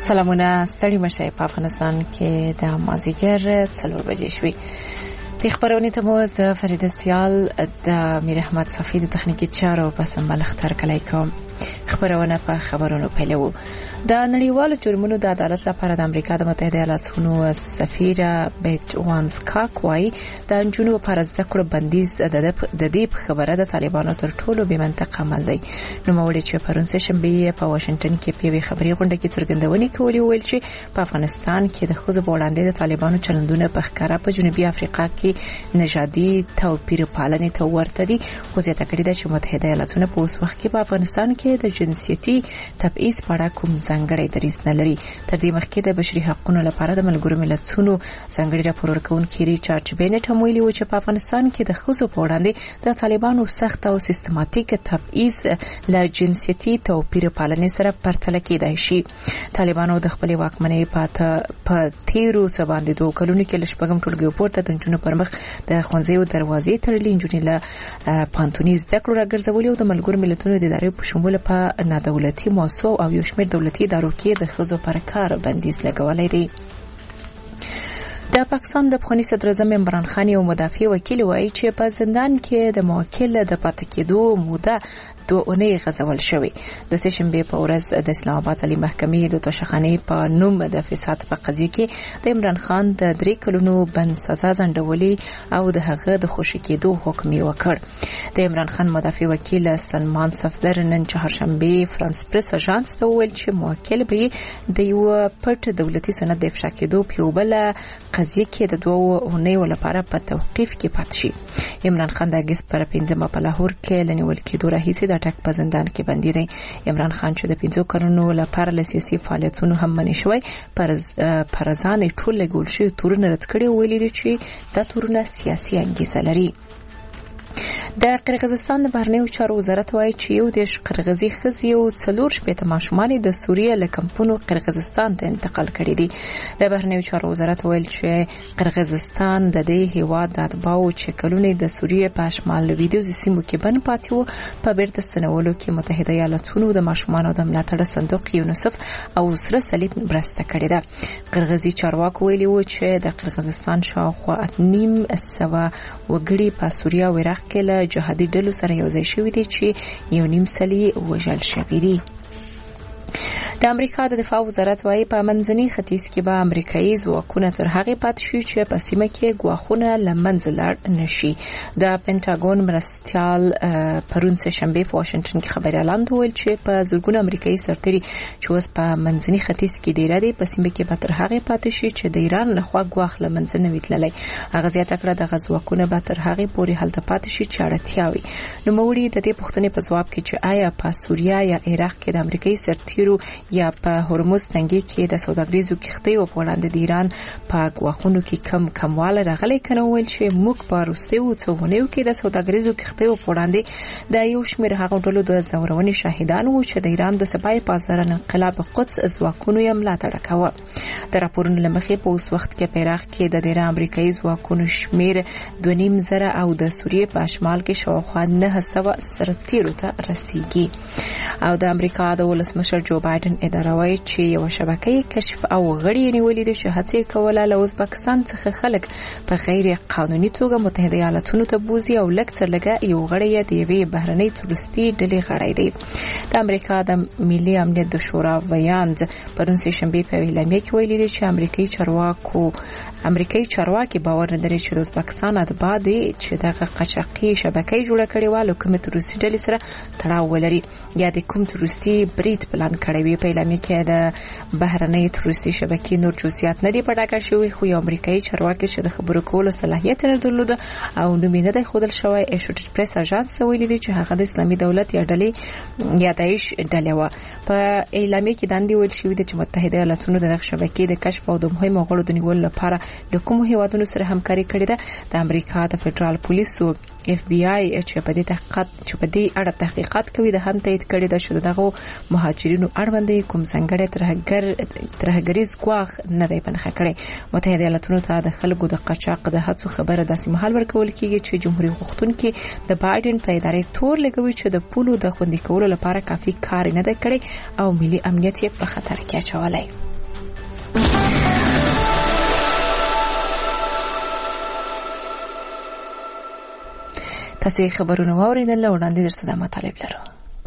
سلامونه ستړي مشه په افغانستان کې د مازیګر 4 بجې شوي. د خبرونې ته مو زه فریده سیال د میر احمد صفی د تخنیکی چارو په سمبال اختر کلی کوم. خبرونه په خبرونو پیلو. د نړیوالو جرمونو د عدالت لپاره د امریکا د متحده ایالاتونو سفیر بیت وانسکاک وايي د جنوب پر زده کړو بندیز د دې خبره د طالبانو تر ټولو به منطقه عمل دی. نو مولوی چې پرون سه شنبه په واشنگټن کې په خبري غونډه کې څرګندونې کولې ویل چې په افغانستان کې د خزو وړاندې د طالبانو چلندونه په ښکارا په جنوبي افریقا کې نژادي توپیر پالنې ته ورته دي. خو زیاته کړې ده چې متحده ایالاتونه په اوس وخت کې په افغانستان کې د جنسيتي تبعیض په اړه کوم ځانګړی دریځ نه لري. تر دې مخکې د بشري حقوقو لپاره د ملګرو ملتونو ځانګړي راپور ورکونکي ریچارډ بینټ هم ویلي و چې په افغانستان کې د خزو په وړاندې د طالبانو سخت او سیستماتیک تبعیض له جنسيتي توپیر پالنې سره پرتله کېدای شي. طالبانو د خپل واکمنۍ په تیرو څه باندې 2 کلونو کې لشپږم ټولګي پورته د جنونو پر مخ د خوندزیو دروازې تړلې جنونې له پانتونی زده کړو راګرځولې او د ملګرو ملتونو د ادارې په شمول په نادولتي موسسو او یو شمېر دولتي ادارو کې د خزو پر کار بندیز لګولای دی. د پاکستان د پخوانی صدر اعظم عمران خان یو مدافع وکیل وایي چې په زندان کې د موکل د پاتې کېدو موده 2 اونۍ غځول شوې. د سشنبه په ورځ د اسلام آباد علی محکمې د توشخانې په نوم د فساد په قضیه کې د عمران خان د 3 کلونو بند سزا ځنډولې او د هغه د خوشی کېدو حکم یې وکړ. د عمران خان مدافع وکیل سلمان صفدر نن چهارشنبه فرانس پریس اژانس ته ویل چې موکل به د یو پټ دولتي سند د افشا کېدو په بل قضیه کې د 2 اونۍ لپاره په توقيف کې پات شي. عمران خان د اگست پر 15 په لاهور کې لنیول کېدو راهیسې د ټاک په زندان کې بندي دی. عمران خان چې د 15 کلونو لپاره له سیاسي فعالیتونو هم منې شوی پر ځان ټول لګول شي تورونه رد کړي ویلي دي چې دا تورونه سیاسي انګیزه لري. د قرغیزستان د بهرنیو چارو وزارت وايي چې یو د قرغیزي خزي او 4 شپږ ماشومان د سوریه له کمپونو قرغیزستان ته انتقال کړي دي. د بهرنیو چارو وزارت ویل چې قرغیزستان د دې هیواد د اتباعو چې کلونه د سوریه په شمال لویدیځ سیمو کې بن پاتې وو په بیرته ستنولو کې متحده ایالاتونو د ماشومان د ملاتړ صندوق یونیسف او سره صلیب مرسته کړې ده. قرغیزي چارواکو ویلي و چې د قرغیزستان شاوخوا 900 وګړي په سوریه او عراق کې له جهادي ډلو سره یو ځای شوي دي چې 1.5 سلي وژل شوي دي. د امریکا د دفاع وزارت وايي په منځني ختیځ کې به امریکایي ځواکونه تر هغه پات شي چې په سیمه کې ګواښونه لمنځه لاړ نشي. د پینټاګون مرستيال پرون سه شنبه په واشنگټن کې خبري اعلان وکړ چې په زورګون امریکایي سرتري چې اوس په منځني ختیځ کې ډیر دي په سیمه کې به تر هغه پات شي چې د ایران لخوا ګواښ لمنځه نه ویتللی. هغه زیاته کړه د غزواکونه به تر هغه پورې حالت پات شي چې اړتیا وي. نو موري د دې پوښتنې په جواب کې چې آیا په سوریه یا عراق کې د امریکایي سرتیرو یا په هرمز تنګي کې د سوداګریزو کښتیو په وړاندې د ایران په غواخونو کې کمواله راغلی کنه ویل چې موږ په روسیو څوونیو کې د سوداګریزو کښتیو په وړاندې د یو شمېر هغه ډلو د زورونې شاهدان وو چې د ایران د سبای بازار انقلاب قدس ځواکونو یې ملاتړ کاوه. د راپورونو لمخې په اوس وخت کې په عراق کې د ډېر امریکایي ځواکونو شمېر 2.5 او د سوریې په شمال کې شاوخوا 900 سرتیرو ته رسیدي. او د امریکا د ولسمشر جو بایدن اداره وايي چې یو شبکې کشف او غړي نیولې دي چې هڅه کوله له ازبکستان څخه خلک په غیر قانوني توګه متحده ایالاتونو ته بوزي او لکتر لګه یو غړی د یوې بهرنۍ تورستي ډلې غړی دی. د امریکا د ملي امنیت د شورا ویاند پرون سه شنبه په اعلامیه کې ویلي دي چې امریکایي چارواکي باور لري چې د ازبکستان اتباع دي چې دغه قاچاقي شبکې جوړه کړې و او کومه تورستي ډلې سره تړاو ولري یا د کوم تورستي برید پلان کړی وي. په اعلامیه کې د بهرنۍ تورستي شبکې نور جزئیات نه دي په ډاګه شوی خو یو امریکایي چارواکي چې د خبرو کولو صلاحیت نه درلود او نوم نه دی خودل شوی ایشوټ پریس اژانس ویلي دی چې هغه د اسلامي دولت یا ډلې یا داعش ډلې و. په اعلامیه کې داندې ویل شوی دی چې متحده ایالاتونو د شبکې د کشف او د مهمو غړو د نیولو لپاره د کوم هیوادونو سره همکاري کړې ده. د امریکا د فدرال پولیسو FBI چې په دې اړه تحقیقات کوي د هم تایید کړی ده چې دغه مهاجرینو اړوند کوم څنګه ترهګریز ګواښ نه دی بنخ کړی. متحده ایالاتونو ته د خلکو د قاچاق د هڅو خبره داسې مهال ورکول کیږي چې جمهوریت غوښتونکي د بایدن په ادارې تور لګوي چې د پولو د خوندي کولو لپاره کافي کار نه دی کړی او ملي امنیت یې په خطر کې اچولی. تاسو خبرونه واوریدل، وړاندې درته د مطالب لرو.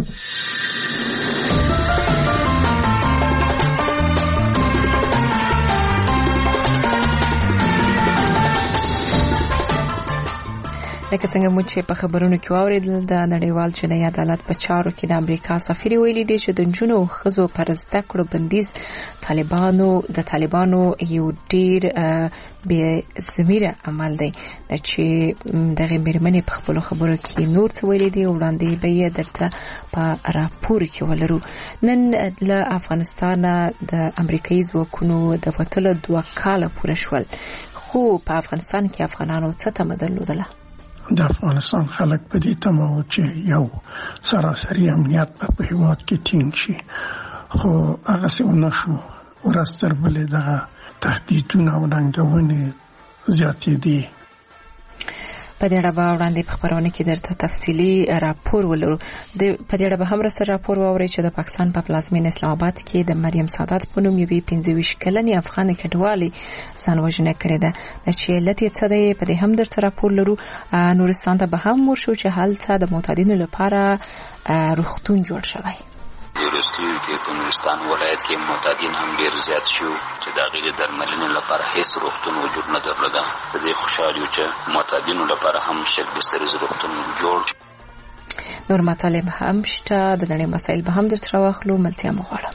لکه څنګه مو چې په خبرونو کې واوریدل، د نړیوال جنایي عدالت په چارو کې د امریکا سفیر ویلي دی چې د نجونو او ښځو پر زده کړو بندیز طالبانو یو ډیر بې ضمیره عمل دی. چې دغه میرمنې په خپل خبرو کې نور څه ویلي دي، وړاندې به یې درته په راپور کې ولرو. نن له افغانستان د امریکایي ځواکونو د وتلو 2 کاله پوره شول، خو په افغانستان کې افغانانو څه تمه درلودله؟ د افغانستان خلک په دې تمه و چې یو سراسري امنیت په هیواد کې ټینګ شي، خو هغه څه ونه شو. ورځ تر بلې دغه تهدیدونه او ننګونې زیاتېدې. په دې اړه به وړاندې په خبرونه کې درته تفصیلي راپور ولرو. په دې اړه به هم سره راپور واورئ چې د پاکستان په پلازمینه اسلام آباد کې د مریم سعادت په نوم یوې 25 کلنې افغان کډوالې ځان وژنه کړې ده. چې علت یې څه دی، په دې هم درته راپور لرو. نورستان ته به هم ورشو چې هلته د معتادینو لپاره روغتون جوړ شوی. وروستیو کې په نورستان ولایت کې معتادین هم ډیر زیات شو چې د هغوی د درملنې لپاره هیڅ روغتون وجود نه درلوده. په دې خوشحال یو چې معتادینو لپاره هم شک بستریز روغتون جوړ. نور مطالب هم شته، د نړۍ مسایل به هم درته راواخلو. ملتیا مو غواړم.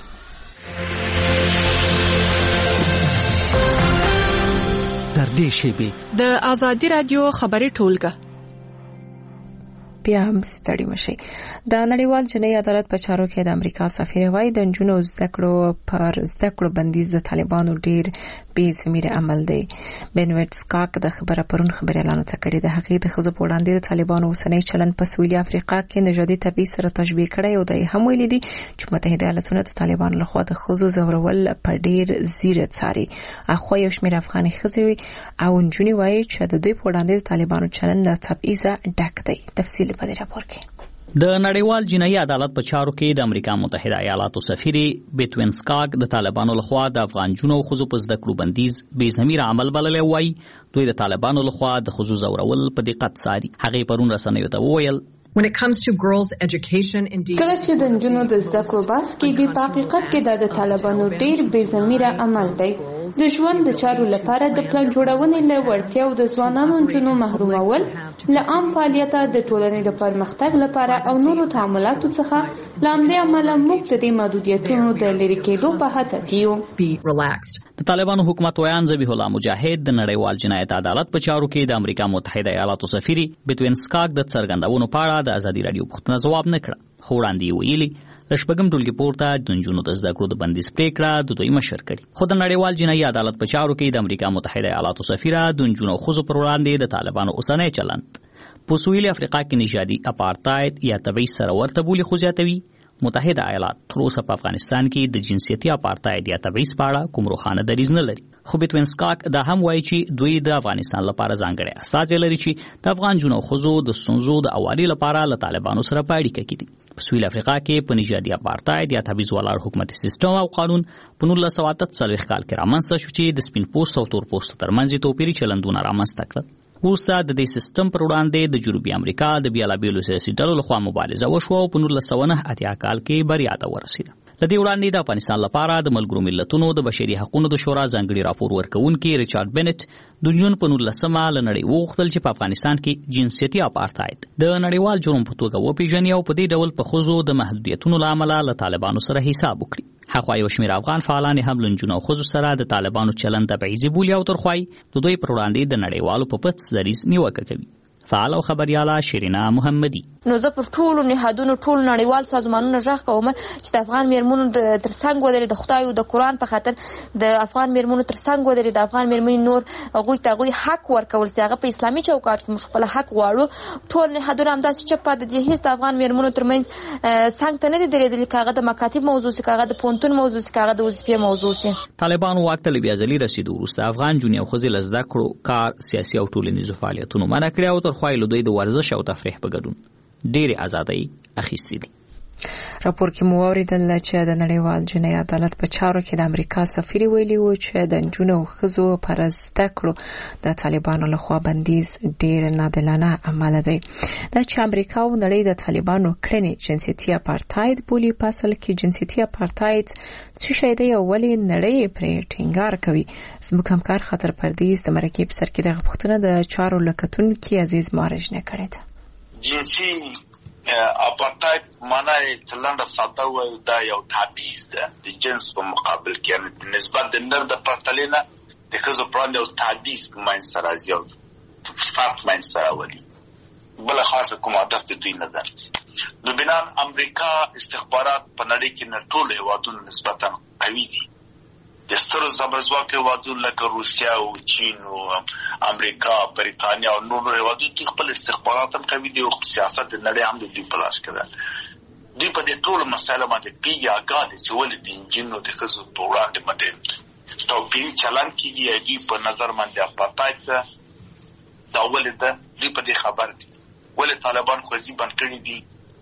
تر دې شیبې د آزادي رادیو خبري ټولګه بیا هم ستړي مشي. د نړیوال جنایي عدالت په چارو کې د امریکا سفیر وايي د نجونو زده کړو بندیز د طالبانو ډیر بې ضمیره عمل دی. بنویټ سکاک د خبره اعلان کړی د هغې د ښځو په وړاندې د طالبانو اوسنی چلن په سویلي افریقا کې نژادي تبعیض سره تشبیه کړی او د هم ویلي دي چې متحده ایالاتونه د طالبانو لخوا د ښځو ځورول په ډیر زیره څاري. اخو یو شمېر افغاني ښځې او نجونې وایي چې د دوی په وړاندې د طالبانو چلن له تبعیضه ډک دی. تفصیل په دې راپور کې. د نړیوال جنایي عدالت په چارو کې د امریکا متحده ایالاتو سفیر بیتوین سکاک د طالبانو لخوا د افغان جنو او ښځو په زده کړو بندیز بې ضمیره عمل بللی وایي. دوی د طالبانو لخوا د ښځو ځورول په دقت څاري. هغې پرون رسنیو ته وویل When it comes to girls' education, indeed, کله چې د نجونو د زده کړو بحث کېږي، په حقیقت کې د طالبانو ډېر بې ضمیره عمل دی. د ژوند د چارو لپاره د پلان جوړونې له وړتیاو د ځوانانو نجونو محرومول، له عام فعالیته د ټولنې د پرمختګ لپاره او نورو تعاملاتو څخه له همدې امله موږ د دې محدودیتونو د لرې کېدو په هڅه کې یو. د طالبانو حکومت ویان ذبیح الله مجاهد د نړیوال جنایت عدالت په چارو کې د امریکا متحده ایالاتو سفیر بیتوین سکاک د څرګندونو په اړه د ازادي رادیو پوښتنه ځواب نه کړه، خو وړاندې یې ویلي د شپږم ټولګي پورته د نجونو د زده کړو د بندیز پریکړه د دوی مشر کړي. خو د نړیوال جنایي عدالت په چارو کې د امریکا متحده ایالاتو سفیر د نجونو او ښځو پر وړاندې د طالبانو اوسنی چلند په سویلي افریقا کې نژادي اپارتاید یا تبعیض سره ورته بولي، خو زیاتوي. متحده ایالات تر اوسه په افغانستان کې د جنسیتي اپارتاید یا تبعیض په اړه کوم روښانه دریځ نه لري. خو بیتوین سکاک دا هم وایي چې دوی د افغانستان لپاره ځانګړی استازی لري چې د افغان جنو او ښځو د ستونزو د اوالي لپاره له طالبانو سره په اړیکه کې دي. په سویل افریقا کې په نژادي اپارتاید یا تبعیض ولاړ حکومتي سیستم او قانون په 1948 کال کې رامنځته شو چې د سپین پوستو او تور پوستو ترمنځ توپیري چلندونه رامنځته کړل. وروسته د دې سیستم پر وړاندې د جنوبي امریکا د بیلابیلو سیاسي ډلو لخوا مبارزه وشوه او په 1989 کال کې بریا ته ورسېده. له دې وړاندې د افغانستان لپاره د ملګرو ملتونو د بشري حقوقو د شورا ځانګړي راپور ورکوونکي ریچارډ بنټ د جون په 19 له نړۍ وغوښتل چې په افغانستان کې جنسیتي اپارتاید د نړیوال جرم په توګه وپیژني او په دې ډول په ښځو د محدودیتونو له امله له طالبانو سره حساب وکړي. هغه یو شمېر افغان فعالان هم له نجونو او ښځو سره د طالبانو چلند تبعیضي بولي او ترخوای د دوی پر وړاندې د نړیوالو په پڅ دریځ نیوکه کوي. فعال او خبرياله شیرینا محمدي. نو زه پر ټولو نهادونو ټول نړیوال سازمانونو ژغ کوم چې د افغان میرمنو تر څنګ ودرې د خدای او د قران په خاطر د افغان میرمنو تر څنګ ودرې د افغان میرمنې نور هغوی حق ورکول چې هغه په اسلامي چوکاټ کې موږ خپل حق غواړو. ټول نهادونه همداسې چې په د هیڅ د افغان میرمنو ترمنځ څنګ ته نه دي درېدلي، کاغه د مکاتب موضوع سي، کاغه د پونتون موضوع سي، کاغه د وظیفې موضوع سي. طالبانو واک ته بیا ځلې رسیدو وروسته افغان جونې او ښځې له زده کړو، کار، سیاسي او ټولنیزو فعالیتونو منع کړي او تر خوایلو دوی د ورزش او تفریح په ګډون ډېرې ازادۍ اخیستې دي. راپور کې مو اوریدل چې د نړیوال جنایي عدالت په چارو کې د امریکا سفیر ویلي و چې د نجونو او ښځو پر زده کړو د طالبانو لخوا بندیز ډیر نادلانه عمل دی. دا چې امریکا او نړۍ د طالبانو کړنې جنسیتي اپارتاید بولي، په اصل کې جنسیتي اپارتاید څه شی دی او ولې نړۍ پرې ټینګار کوي؟ زموږ همکار خاطر پردیس د مرکې په سر کې دغه پوښتنه د چارو لکتونکي عزیز مارج نه کړې ده. جنسي اپارتاید معنی څلنده ساده و دا یو تابعیض ده د جنس په مقابل کې، یعنی د نسبت د نر د پرتلینه د ښځو په وړاندې یو تابعیض په منځ سره راځي او فرق منځ سره راولي. بله خاصه کوم هدف د دوی نه ده. نو بنان امریکا استخبارات په نړۍ کې نه ټول هېوادونه نسبتا قوي دي. د سترو زبرځواکو هېوادونو لکه روسیه او چین او امریکا، بریتانیا او نورو هېوادونو دوی خپل استخبارات هم قوي دي او سیاست د نړۍ هم د دوی په لاس کې ده. دوی په دې ټولو مسایلو باندې پوهېږي، آګاه دي چې ولې د نجونو د ښځو په وړاندې باندې توپیري چلند کېږي. دوی په نظر باندې اپارتاید ده، دا ولې ده دوی په دې خبر دي. ولې طالبان خوځي بند کړي دي؟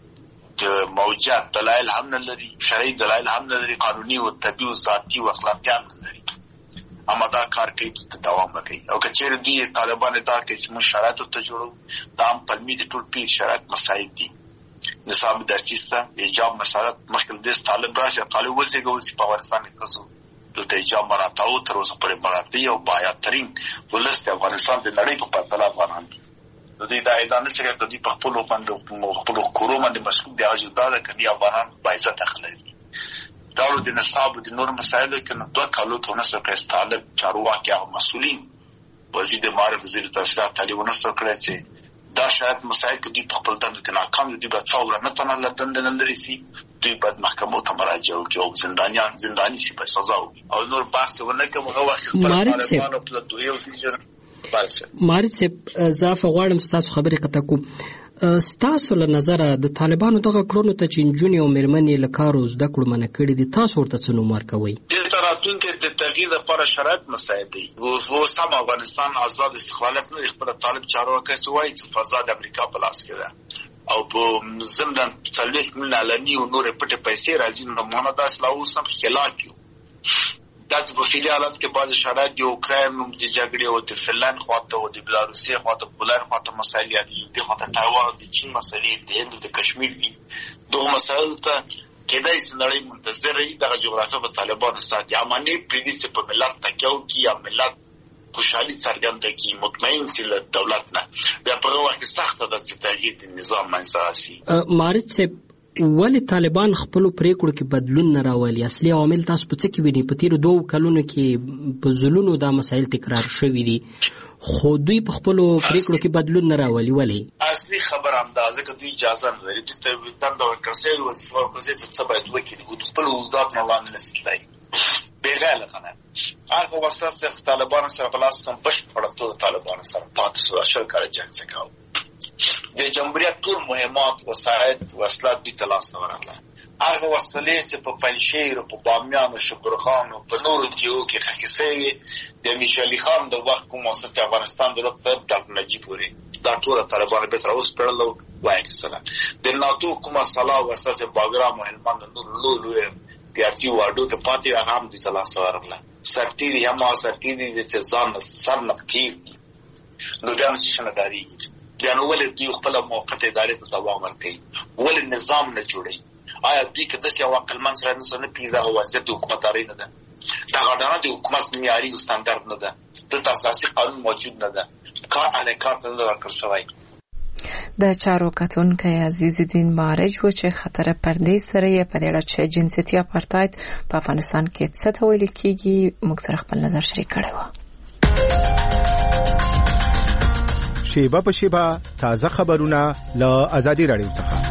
د موجود دلایل هم نه لري، شرعي دلایل هم نه لري، قانوني او طبي او ذاتي او اخلاقي هم نه لري. اما دا کار کوي ته دوام وکړي. او که چیرې دوی طالبان دا کوي چې موږ شرایط ته جوړو، دا هم پلمي د ټول پیل شرایط مسایل دي. نصاب درسي سته، ایجاب مسالت مخکې د طالب راشي، طالب وزېږول په افغانستان کې څه دلته ایجاب مراتب تر اوسه پورې مراتب او باید ولست افغانستان د نړۍ په پرتله افغانان دي. د دې دا اعلان چې د دې په خپل باندې خپل کورو باندې مشکوک دی چې دا د کدي افغانان باعث داخله دي. دا د نصاب د نور مسایلو کې نو دوه کالو ته نسو کې طالب چارواکي او مسؤلین وزیر د معرفت وزیر تحصیلات تعلیم نسو کړی چې دا شاید مسایل کې دوی په خپل دند کې ناکام دي، به څاور نه تنه لدند نه لري سي دوی بعد محکمو ته مراجعه وکړي او زنداني سي په سزا او نور بحث ونه کوي. هغه وخت خپل طالبانو په دوی او مارج صاحب زاف غواړم ستاسو خبرې قطع کوم. ستاسو له نظره د طالبانو دغه کړنو ته چې نجونې او مېرمنې له کارو زده کړو منع کړي دي، تاسو ورته څه نوم ورکوئ؟ د راتلونکي د تغییر لپاره شرایط مساعد دي. و سم افغانستان آزاد استقلالیت نه خپل طالب چارواکي چې وایي چې فضا د امریکا په لاس کې ده او په ضمن څلوېښت میلیونه علني او نورې پټې پیسې راځي. نو معنی داسې لا اوس هم خلاق یو. دا چې په فعلي حالت کې بعض شرایط د اوکراین د جګړې او د فنلند خواته او د بلاروسي خواته پولند خواته مسایل دي، د خواته تایوان د چین مسایل دي، د کشمیر دي. دغه مسایل ته کېدای شي نړۍ منتظره وي دغه جغرافیه په طالبانو ساتي. اماني پریدي چې په ملت تکیو کې یا ملت خوشحالي څرګنده کړي، مطمئن سي له دولت نه، بیا په هغه وخت کې سخته ده چې تغییر د نظام منځ راسي. مارج صاحب ولې طالبان خپل پریکړو کې بدلون نه راولي؟ اصلي عوامل تاسو په څه کې وینئ؟ په تیرو 2 کلونو کې په ځلونو دا مسایل تکرار شوي دي، خو دوی په خپل پریکړو کې بدلون نه راولي. ولې؟ اصلي خبر همدا ځکه دوی اجازه نه لري. دوی ته دنده ورکړل شوې وظیفه ورکړل شوې چې څه باید وکړي او خپل حدودات نه وړاندې نشي تللی. بېغایله کنه هغه وساس طالبانو سره بلاس کوم بشپړه توګه طالبانو سره پاتې شو. 10 کاله جنګ څخه د جمهوریت ټول مهمات وسایل وسلات دوی ته لاس نه ورغله. هغه وسلې چې په پنجشیر او په بامیان او شبرغان او په نورو جهو کې ښخې شوې د امیر علي خان د وخت کوم مؤسسه افغانستان دولت ته ډاکټر نجیب پورې دا ټول طالبانو به تر اوسه پړل وایي. د ناتو کومه سلا وسله باګرام او هلمند نور لوی پیارتي واډو ته پاتې هغه هم دوی ته لاس ورغله. سرتیري هم سرتیري چې ځان سر نه کېږي نو بیا نشي نه دارېږي. یعنی ولې دوی خپل موقت ادارې ته دوام ورکوي؟ ولې نظام نه جوړوي؟ آیا دوی که داسې یو عقلمند سره نه پوهېږي دغه وضعیت د حکومتدارۍ نه ده؟ دغه ډانه د حکومت معیاري او ستاندرد نه ده، دلته اساسي قانون موجود نه ده، کار اهل کار ته نه ورکړل شوی. د چارو کتونکی عزیز الدین مارج و چې خطر پردې سره یې په دې اړه چې جنسیتي اپارتاید په افغانستان کې څه ته ویل کېږي موږ سره خپل نظر شریک کړی و. شیبه په شیبه تازه خبرونه له آزادي رادیو څخه.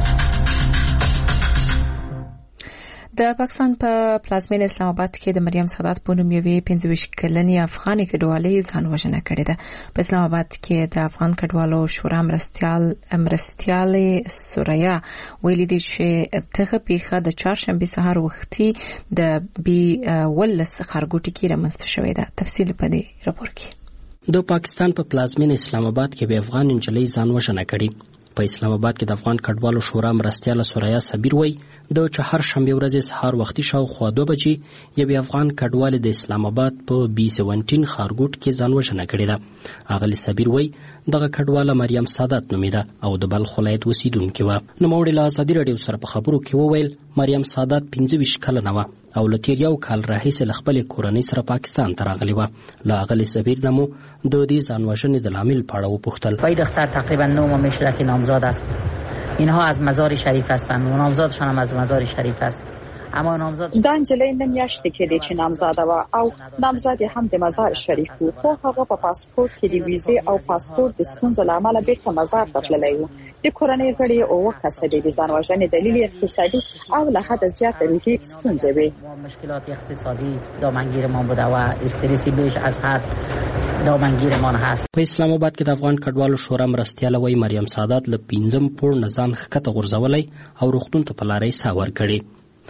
د پاکستان په پلازمینه اسلام آباد کې د مریم سادات په نوم یوې 25 کلنې افغاني کډوالې ځان وژنه کړې ده. په اسلام آباد کې د افغان کډوالو شورا مرستیال سوریا ویلي دي چې دغه پیښه د چهارشنبه سهار وختي د بي ولس خارګوټي کې رامنځته شوې ده. تفصیل په دې راپور کې. د پاکستان په پلازمینه اسلام آباد کې به افغان نجلۍ ځان وژنه کړې. په اسلام آباد کې د افغان کډوالو شورا مرستیال سوریا صبیر وای د چهارشنبه ورځې سهار وختي شاوخوا 2 بجې یو افغان کډوال د اسلام آباد په B17 خارګوټ کې ځان وژنه کړې ده. اغلی صابر وایي دغه کډواله مریم سادات نومیده او د بلخ ولایت اوسیدونکې وه. نوموړي له ازادي راډیو سره په خبرو کې وویل مریم سادات 15 کلنه وه او له تیر یو کال راهیسې له خپلې کورنۍ سره پاکستان ته راغلې وه. له اغلی صابر نه مو د دې ځان وژنې د لامل په اړه وپوښتل. وای دختر تقریبا 9 ماه میشه که نامزاد است. اینها از مزار شریف هستند و نامزادشان هم از مزار شریف است. اما نامزاد دا نجلۍ نه میاشتې کېدې چې نامزاده وه او نامزاد هم د مزار شریف و، خو هغه په پاسپورت کې د ویزې او پاسپورت د ستونزو له امله بیرته مزار ته تللی و. د کورنۍ غړي 9 کسه د ځان وژنې دلیل اقتصادي او له حد زیات روحي ستونزې وې. مشکلات اقتصادی دامنگیرمان بوده و استرسی بیش از حد دامنگیرمان هست. په اسلام آباد کې د افغان کډوالو شورا مرستیاله وایي مریم سادات له 5 پوړ نه ځان ښکته غورځولی او روغتون ته په لارۍ ساه ورکړې.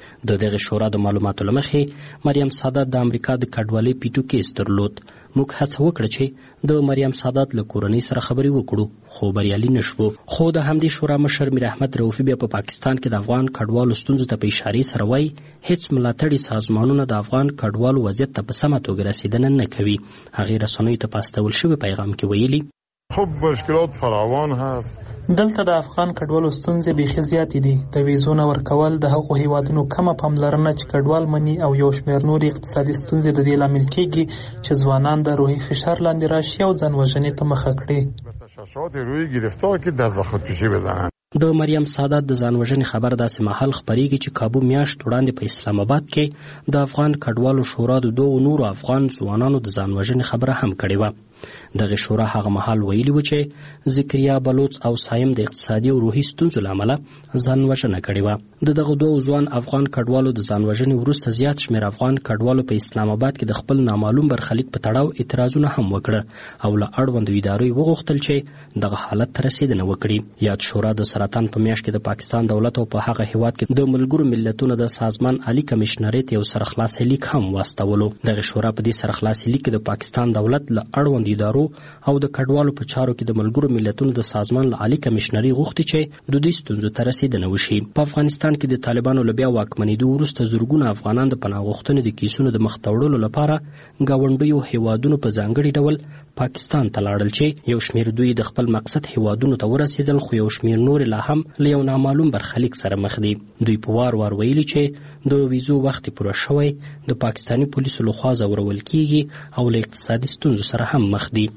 د دغه شورا د معلوماتو له مخې مریم سادات د امریکا د کډوالۍ پیټو کیس درلود. موږ هڅه وکړه چې د مریم سادات له کورنۍ سره خبرې وکړو خو بریالي نشو. خو د همدې شورا مشر میر احمد رؤفي بیا په پاکستان کې د افغان کډوالو ستونزو ته په اشارې سره وایي هیڅ ملاتړي سازمانونه د افغان کډوالو وضعیت ته په سمه توګه رسیدنه نه کوي. هغې رسنیو ته په استول شوي پیغام کې ویلي خب مشکلات فراوان هست. دلته د افغان کډوالو ستونزې بیخي زیاتې دي. د ویزو نه ورکول، د هغو هیوادونو کمه پاملرنه چې کډوال مني او یو شمېر نورې اقتصادي ستونزې د دې لامل کېږي چې ځوانان د روحي فشار لاندې راشي او ځان وژنې ته مخه کړي. تشعشعات روحی گرفتار که دست به خودکشی بزنن. د مریم سادات د ځان وژنې خبر داسې مهال خپرېږي چې کابو میاشت وړاندې په اسلام آباد کې د افغان کډوالو شورا د 2 نورو افغان ځوانانو د ځان وژنې خبره هم کړې وه. دغه شورا هغه مهال ویلي و چې ذکریا بلوچ او سایم د اقتصادي او روحي ستونزو له امله ځان وژنه کړې وه. د دغه 2 ځوان افغان کډوالو د ځان وژنې وروسته زیات شمېر افغان کډوالو په اسلام آباد کې د خپل نامعلوم برخلیک په تړاو اعتراضونه هم وکړه او له اړوندو ادارو وغوښتل چې دغه حالت ته رسیدنه وکړي. یاد شورا د سرطان په میاشت کې د پاکستان دولت او په هغه هیواد کې د ملګرو ملتونو د سازمان عالی کمشنریت یو سرخلاص لیک هم واستولو. دغه شورا په دې سرخلاص لیک کې د پاکستان دولت له اړوند ادارو او د کډوالو په چارو کې د ملګرو ملتونو د سازمان له عالی کمشنري غوښتي چې د دې ستونزو ته رسیدنه وشي. په افغانستان کې د طالبانو له بیا واکمنېدو وروسته زرګونه افغانان د پناه غوښتنې د کیسونو د مخ ته وړلو لپاره ګاونډیو هیوادونو په ځانګړي ډول پاکستان ته لاړل چې یو شمېر دوی د خپل مقصد هیوادونو ته ورسېدل خو یو شمېر نور لا هم له یو نامعلوم برخلیک سره مخ دي. دوی په وار ویلي چې د ویزو وخت پوره شوی د پاکستاني پولیسو لخوا ځورول کیږي او له اقتصادي ستونزو سره هم مخ دي.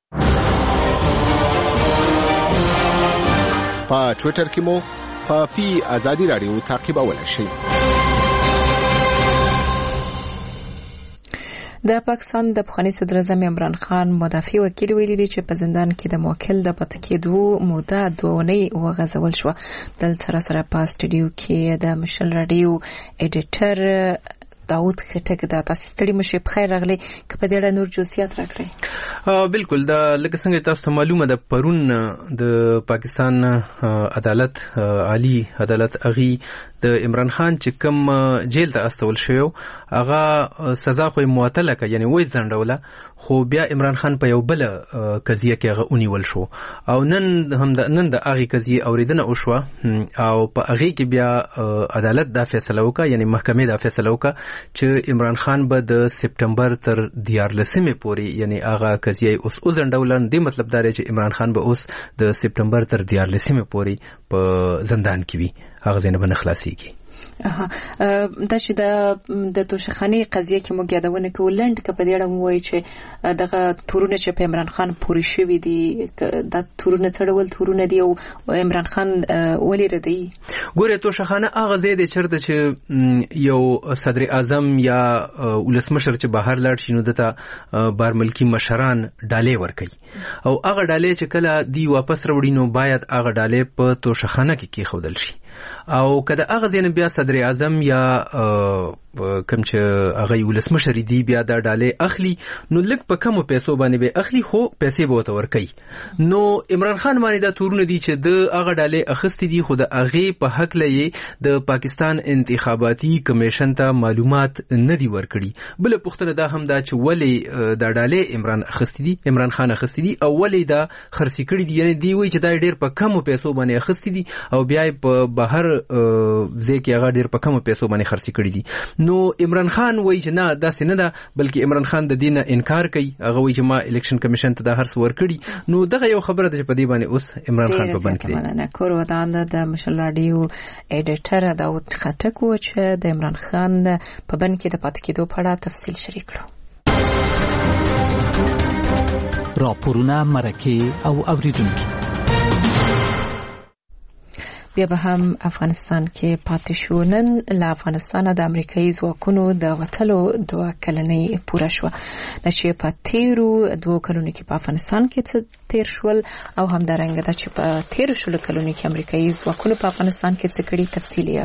په ټویټر کې مو په ازادي راډیو تعقیبولی شئ. د پاکستان د پخواني صدر اعظم عمران خان مدافع وکیل ویلي دی چې په زندان کې د موکل د پاتې کېدو موده 2 اونۍ وغځول شوه. دلته سره په سټډیو کې د مشل راډیو ایډیټر داود خټک د تاسو ستړي مشه په خیر راغلی که په دې اړه نور جزئیات راکړئ. بالکل دا لکه څنګه تاسو ته معلومه ده پرون د پاکستان عدالت عالی عدالت اغي د عمران خان چې کوم جیل ته استول شو هغه سزا خو معطله کا یعنی وې ځنډوله خو بیا عمران خان په یو بل قضیه کې هغه اونیول شو او نن د هغه قضیه اوریدنه وشوه او په هغه کې بیا عدالت دا فیصله وکړه یعنی محکمه دا فیصله وکړه چې عمران خان به د سپټمبر تر 14 پورې یعنی هغه قضیه اوس وزندولن دی مطلب دا دی چې عمران خان به اوس د سپټمبر تر 14 پورې په زندان کې وي هغه ځنه به خلاصيږي. دا چې د توشخاني قضیه کې موږ یادونه کوو لند کې په دې اړه وایي چې دغه تورونه چې په عمران خان پوری شوی دي د تورونه څړول تورونه دي او عمران خان ولې ردی ګوره توشخانه هغه ځای دی چرته چې یو صدر اعظم یا ولسمشر چې بهر لاړ شي نو دته بار ملکی مشران ډالې ورکړي او هغه ډالې چې کله دی واپس راوړي نو باید هغه ډالې په توشخانه کې کېښودل شي او کله هغه ځین بیا صدر اعظم یا کم چې هغه ولسمشر دی بیا دا ډالې اخلي نو لږ په کمو پیسو باندې به اخلي خو پیسې به ورته ورکوي نو عمران خان باندې دا تورونه دي چې د هغه ډالې اخیستې دي خو د هغې په هکله یې د پاکستان انتخاباتي کمیشن ته معلومات نه دي ورکړي بله پوښتنه دا هم دا چې ولې دا ډالې عمران خان اخیستې دي او ولې دا خرڅې کړي دي یعنې دی وایي چې دا ډېر په کمو پیسو باندې اخیستې دي او بیا یې په بهر ځای کې هغه ډېر په کمو پیسو باندې خرڅې کړي دي نو عمران خان وایي چې نه داسې نه ده بلکې عمران خان د دې نه انکار کوي هغه وایي چې ما الیکشن کمیشن ته دا هر څه ورکړي نو دغه یو خبره ده چې په دې باندې اوس عمران خان په بند کې دی نه کور ودان د مشل راډیو ایډیټر داود خټک و چې د عمران خان په بند کې د پاتې کېدو په اړه تفصیل شریک کړو راپورونه مرکه او اوریدونکو بیا به هم افغانستان کې پاتې شو نن له افغانستانه د امریکایي ځواکونو د وتلو 2 کلنۍ پوره شوه د چې په تیرو 2 کلونو کې په افغانستان کې تیر شول او همدارنګه د چې په تیرو شلو کلونو کې امریکایي ځواکونو په افغانستان کې څه کړي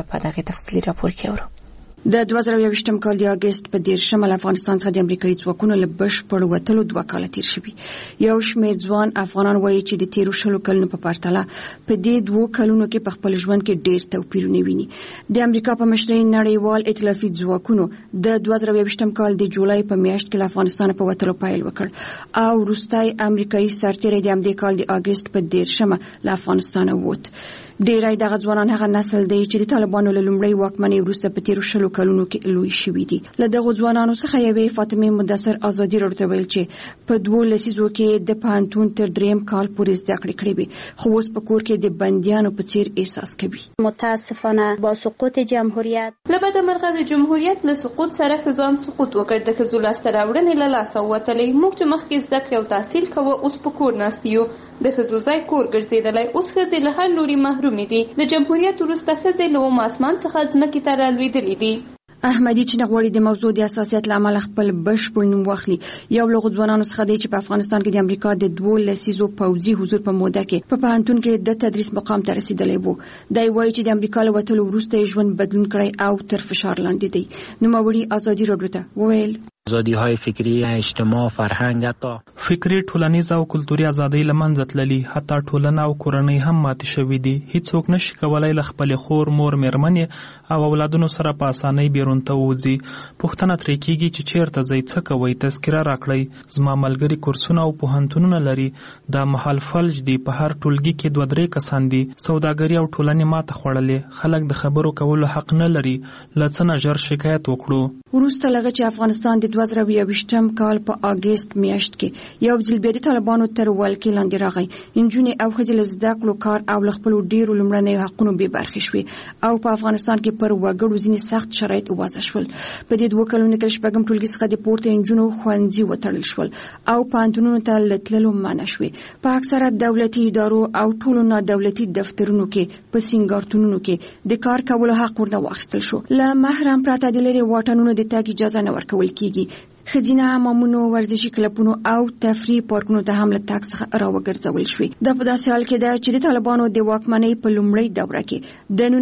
تفصیلي راپور کې اورو د 2021م کال د اگست په 10 شمال افغانستان څخه د امریکایي ځواکونو له بشپړ وتلو 2 کال تیر شوي یو شمېر ځوان افغانان وایي چې د تیرو شلو کلونو په پرتله په دې 2 کلونو کې په خپل ژوند کې ډېر توپیرونه ویني د امریکا په مشرۍ نړیوال ائتلافي ځواکونو د 2021م کال د جولای په میاشت کې افغانستان په وتلو پیل وکړ او وروستي امریکایي سرتیري د امریکا کال د اگست په 10 شمال له افغانستان ووت ډیری دغه ځوانان هغه نسل دی چې د طالبانو له لومړۍ واکمنۍ وروسته په تیرو شلو کلونو کې لوی شوي دي له دغه ځوانانو څخه یوې فاطمه مدثر ازادي راډیو ویل چې په 2 لسیزو کې د پانتون تر 3 کال پورې زده کړې کړې وي خو اوس په کور کې د بندیانو په څیر احساس کوي متاسفانه با سقوط جمهوریت لبد مرغه د جمهوریت له سقوط سره خزام سقوط وکړ د خزو لاسته راوړنې له لاسه وتلې موږ چې مخکې زده کړې او تحصیل کوو اوس په کور ناستیو د خزو ځای کور ګرځېدلی اوس ښځې له هر لوري محرومې دي د جمهوریت وروسته ښځې له اوم اسمان څخه ځمکې ته رالوېدلې دي احمدی چې غواړي د موضوع د اساسیت لامل خپل بشپړ نوم واخلي یو له ځوانانو څخه دی چې په افغانستان کې د امریکا د 2 لسیزو پوځي حضور په موده کې په پوهنتون کې د تدریس مقام ته رسیدلی وو دا وایي چې د امریکا له وتلو وروسته ژوند بدلون کړی او تر فشار لاندې دی نوموړي ازادي راډیو ته وویل آزادی‌های فکری، اجتماع، فرهنگ حتی فکری ټولنیز او کلتوري ازادۍ له منځه تللي حتی ټولنه او کورنۍ هم ماتې شوې دي هیڅوک نشي کولای له خپل خور مور میرمنې او اولادونو سره په اسانۍ بیرون ته وځي پوښتنه ترې کیږي چې چیرته ځئ څه کوئ تذکره راکړئ زما ملګري کورسونه او پوهنتونونه لري دا مهال فلج دي په هر ټولګي کې 2-3 کسان دي سوداګري او ټولنې ماته خوړلې خلک د خبرو کولو حق نه لري له څه نه ژر شکایت وکړو وروسته لږ چې افغانستان د 2021م کال په اگست میاشت کې یو ځل بیا د طالبانو تر ولکې لاندې راغی انجونې او ښځې له زده کړو کار او له خپلو ډېرو لومړنیو حقونو بې برخې شوې او په افغانستان کې پر وګړو ځینې سخت شرایط وضع شول په دې 2 کلونو کې شپږم ټولګي څخه د پورته انجونو ښوونځي وتړل شول او پوهنتونونو ته له تللو منع شوې په اکثره دولتي ادارو او ټولو نادولتي دفترونو کې په سینګارتونونو کې د کار کولو حق ورنه واخیستل شو له محرم پرته د لرې واټنونو د تګ اجازه نه ورکول کیږي خزینه حمامونو ورزشي کلبونو او تفریح پارکونو ته هم له تاک څخه راوګرځول شوې د په داسې حال کې ده چې د طالبانو د واکمنۍ په لومړۍ دوره کې د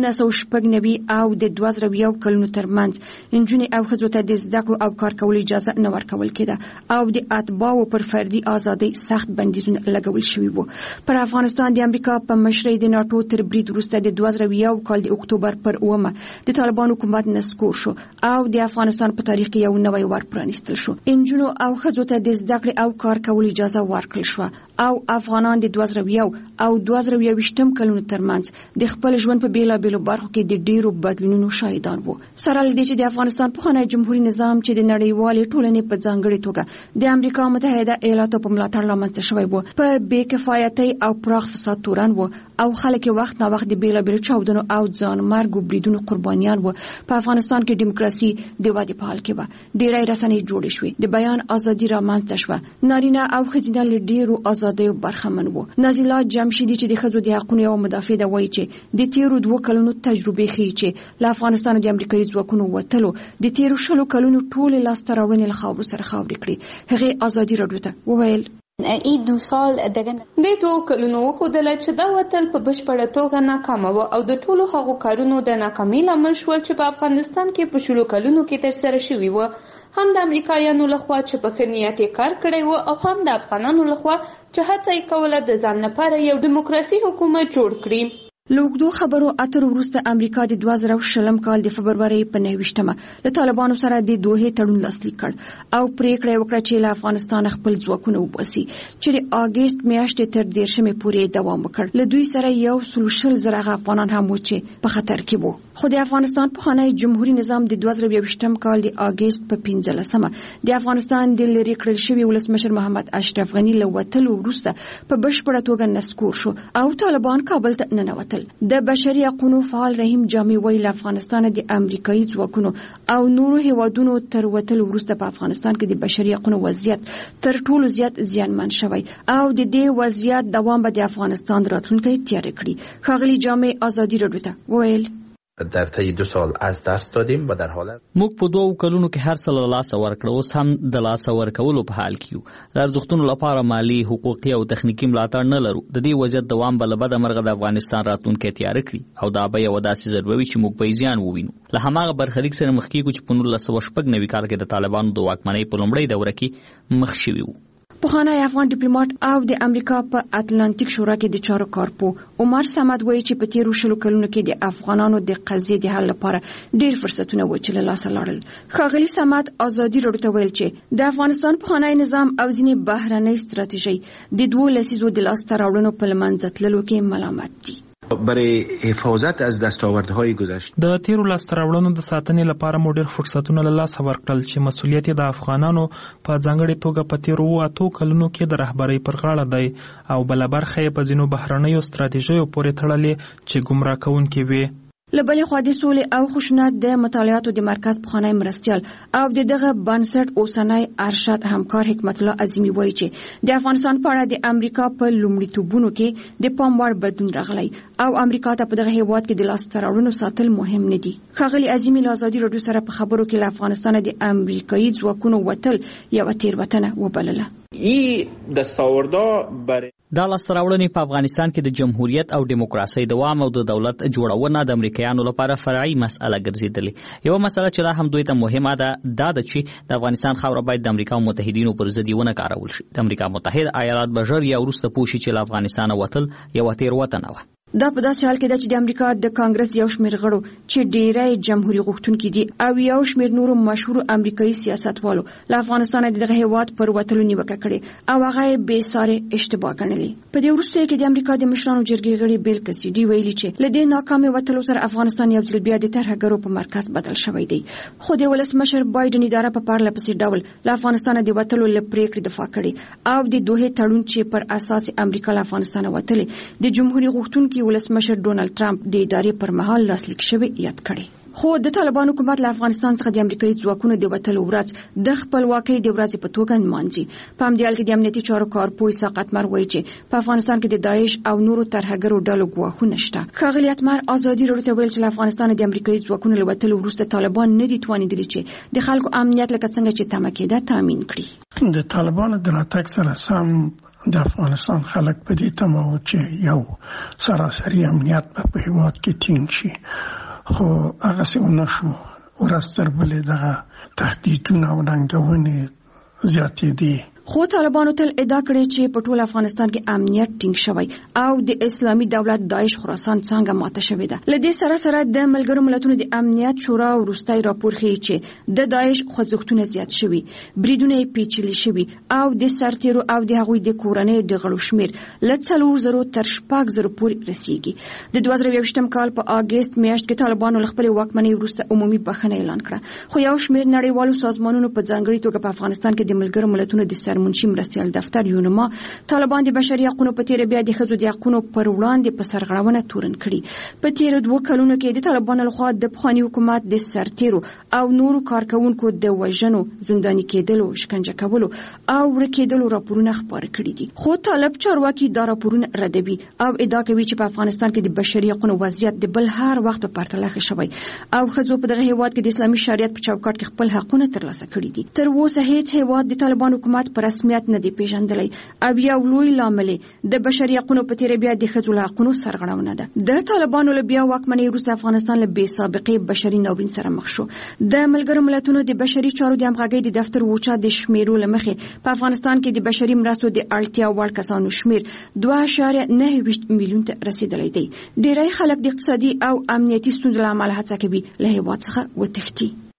1990 او د 2001 کلونو ترمنځ انجونې او ښځو ته د زده کړو او کار کولو اجازه نه ورکول کېده او د اتباعو پر فردي ازادۍ سخت بندیزونه لګول شوي وو پر افغانستان د امریکا په مشرۍ د ناتو تر برید وروسته د 2001 کال د اکتوبر پر 9 د طالبانو حکومت نسکور شو او د افغانستان په تاریخ کې یو نوی ور پرانیست شو انجونو او ښځو ته د زده کړې او کار کولو اجازه ورکړل شوه او افغانان د 2001 او 2022م کلونو ترمنځ د خپل ژوند په بیلابیلو برخو کې د ډیرو بدلونونو شاهدان وو سره له دې چې د افغانستان پخوانی جمهوریت نظام چې د نړیوالې ټولنې په ځانګړې توګه د امریکا متحده ایالاتو په ملاتړ رامنځته شوی وو په بې کفایتۍ او پراخ فساد تورن وو او خلک وخت نه وخت د بیلابیلو چاودنو او ځانمرګو بریدونو قربانیان وو په افغانستان کې دیموکراسي د ودې په حال کې وه ډیری رسنۍ جوړې شوې د بیان ازادي رامنځته شوه نارینه او ښځینه له ډیرو ازادیو برخمن وو نازله جمشیدي چې د ښځو د حقونو یو مدافع ده وایي چې د تیرو 2 کلونو تجربې ښیي چې له افغانستان د امریکایي ځواکونو وتلو د تیرو 10 کلونو ټول لاسته راوړنې له خاورو سره خاورې کړې هغه ازادي راډیو ته وویل د 2 کلونو وښودله چې دا وتل په بشپړه توګه ناکامه و او د ټولو هغو کارونو د ناکامۍ لامل شول چې په افغانستان کې په شلو کلونو کې ترسره شوي و، هم د امریکایانو لخوا چې په ښه نیت یې کار کړی و او هم د افغانانو لخوا چې هڅه یې کوله د ځان لپاره یو دیموکراسي حکومت جوړ کړي. لوګدو خبرو اترو وروسته امریکا د 2020 کال د فبرवरी په 29مه له طالبانو سره د دوه تړون لاسلیک کړ او پریکړه وکړه چې له افغانستان خپل ځواکونه وباسي چې د اگست میاشتې تر 13مه پورې دوام وکړ. له دوی سره یو سلوشل زرغه افغانان هم و چې په خطر کې وو. خو د افغانستان په خانه جمهوریت نظام د 2020 کال د اگست په 15مه د افغانستان د لری کړل شوی ولسمشر محمد اشرف غنی له وټلو وروسته په بشپړه توګه نسکور شو او طالبان کابل ته ننوتل. د بشري حقوقو فعال رحیم جامع ویل افغانستان د امریکایي ځواکونو او نورو هیوادونو تر وټلو وروسته په افغانستان کې د بشري حقوقو وضعیت تر ټولو زیات زیانمن شوی او د دې وضعیت دوام به د افغانستان راتلونکي تیار کړي. ښاغلي جامع ازادي رادیو ته ویل در طی 2 سال از دست دادیم و در حالت موږ په 2 کلونو کې هر څه له لاسه ورکړو، اوس هم د لاسه ورکولو په حال کې یو. د ارزښتونو لپاره مالی، حقوقي او تخنیکی ملاتړ نه لرو. د دې وضعیت دوام بل بد مرغه د افغانستان راتلونکي تیار کړي او دا به یو داسې ضروري چې موږ به زیان ووینو. له هماغه برخلیک سره مخ کېږو چې په 1990 کال کې د طالبانو د واکمنۍ په لومړۍ دوره کې مخ شوي وو. پخوانی افغان ډیپلوماټ او د امریکا په اتلانتیک شورا کې د چارو کارپو عمر صمد وایي چې په تیرو شلو کلونو کې د افغانانو د قضیې د حل لپاره ډیر فرصتونه و چې له لاسه لاړل. ښاغلي صمد ازادي رادیو ته ویل چې د افغانستان پخوانی نظام او ځینې بهرنۍ ستراتیژي د 2 لسیزو د لاسته راوړنو په لمنځه تللو کې ملامت دي. برای حفاظت از دستاوردهای گذشته د تیرو لاسته راوړنو د ساتنې لپاره مو ډېر فرصتونه له لاسه ورکړل چې مسؤلیت د افغانانو په ځانګړې توګه په تیرو 8 کلونو کې د رهبرۍ پر غاړه دی او بل برخه یې په ځینو بهرنیو ستراتیژیو پورې تړلې چې ګمراه کوونکې وي. لبلې خو د سولې او خشونت د مطالعاتو د مرکز پخوانی مرستیال او دغه بنسټ اوسنۍ ارشد همکار حکمت الله عظیمی وایي چې د افغانستان په اړه د امریکا په لومړیتوبونو کې د پام وړ بدلون راغلی او امریکا ته په دغه هیواد کې د لاسته راوړنو ساتل مهم نه دي. ښاغلي عظیمی له ازادي رادیو سره په خبرو کې له افغانستان د امریکایي ځواکونو وتل یو تیروتنه وبلله. دا لاسته راوړنې په افغانستان کې د جمهوریت او دیموکراسۍ دوام او د دولت جوړونه د امریکایانو لپاره فرعي مسأله ګرځېدلې. یو مسله چې لا هم دوی ته مهمه ده دا چې د افغانستان خاوره باید د امریکا متحدینو پر ضد ونه کارول شي. د امریکا متحده ایالات به ژر یا وروسته پوه شي چې له افغانستانه وتل یوه تېروتنه وه. دا په داسې حال کې ده چې د امریکا د کانګرس یو شمېر غړو چې ډېری جمهوریت غوښتونکي دي او یو شمېر نورو مشهور امریکایي سیاستوالو له افغانستانه دغه هیواد پر وتلو نیوکه کړې او هغه یې بېسارې اشتباه ګڼلې. په دې وروستیو کې د امریکا د مشرانو جرګې غړي بیل کسیډي ویلي چې له دې ناکامې وتلو سره افغانستان یو ځل بیا د ترهګرو په مرکز بدل شوی دی. خو د ولسمشر بایدن اداره په پرله پسې ډول له افغانستانه د وتلو له پریکړې دفاع کړې او د دوه تړون چې پر اساس امریکا له افغانستانه وتلې د جمهوریت غوښتونکي ولسمشر ډونالد ټرمپ د ادارې پر مهال لاسلیک شوی یاد کړي. خو د طالبانو حکومت له افغانستان څخه د امریکایي ځواکونو د وتلو ورځ د خپلواکۍ د ورځې په توګه نمانځي. په همدې حال کې د امنیتي چارو کارپوه اسحاق اتمر وایي چې په افغانستان کې د داعش او نورو ترهګرو ډلو ګواښونه شته. ښاغلي اتمر ازادي رادیو ته ویل چې له افغانستان د امریکایي ځواکونو له وتلو وروسته طالبان نه دي توانېدلي چې د خلکو امنیت لکه څنګه چې تمه کېده تامین کړي. د طالبانو د راتګ سره سم د افغانستان خلک په دې تمه و چې یو سراسري امنیت په هیواد کې ټینګ شي، خو هغه څه ونه شو. ورځ تر بلې دغه تهدیدونه او ننګونې زیاتېدې. خو طالبانو تل ادعا کړې چې په ټول افغانستان کې امنیت ټینګ شوی او د اسلامي دولت داعش خراسان څنګه ماته شوې ده. له دې سره سره د ملګرو ملتونو د امنیت شورا وروستۍ راپور ښیي چې د داعش خوځښتونه زیات شوي، بریدونه یې پیچلي شوي او د سرتیرو او د هغوی د کورنۍ د غړو شمېر له 4,000 تر 6,000 پورې رسیږي. د 2020 کال په اگست میاشت کې طالبانو له خپلې واکمنۍ وروسته عمومي بخښنه اعلان کړه، خو یو شمېر نړیوالو سازمانونو په ځانګړې توګه په افغانستان کې د ملګرو ملتونو د منشي مرستیال دفتر یونما طالبان د بشري حقوقو په تیر بیا د ښځو د حقوقو پر وړاندې په سرغړونه تورن کړي. په تیر 2 کلونو کې د طالبانو لخوا د پخوانی حکومت د سرتیرو او نورو کارکونکو د وژنو، زنداني کېدلو، شکنجه کولو او ورکېدلو راپورونه خپاره کړي دي. خو طالب چارواکي دا راپورونه ردوي او ادعا کوي چې په افغانستان کې د بشري حقوقو وضعیت د بل هر وخت په پرتله ښه شوی او ښځو په دغه هیواد کې د اسلامي شریعت په چوکاټ کې خپل حقونه ترلاسه کړي دي. تر اوسه هیڅ هیواد د طالبان حکومت په رسمیت نه دی پیژندلی او یو لوی لامل د بشري حقوقو په تیر بیا د ښځو له حقوقو سرغړونه ده. د طالبانو له بیا واکمنۍ وروسته افغانستان له بې سابقې بشري ناورین سره مخ شو. د ملګرو ملتونو د بشري چارو د همغږۍ د دفتر وچا د شمیرو له مخې په افغانستان کې د بشري مرستو د اړتیا وړ کسانو شمیر 2.9 میلیون ته رسیدلی دی. ډیری خلک د اقتصادي او امنیتي ستونزو له امله هڅه کوي له هېواد څخه وتښتي.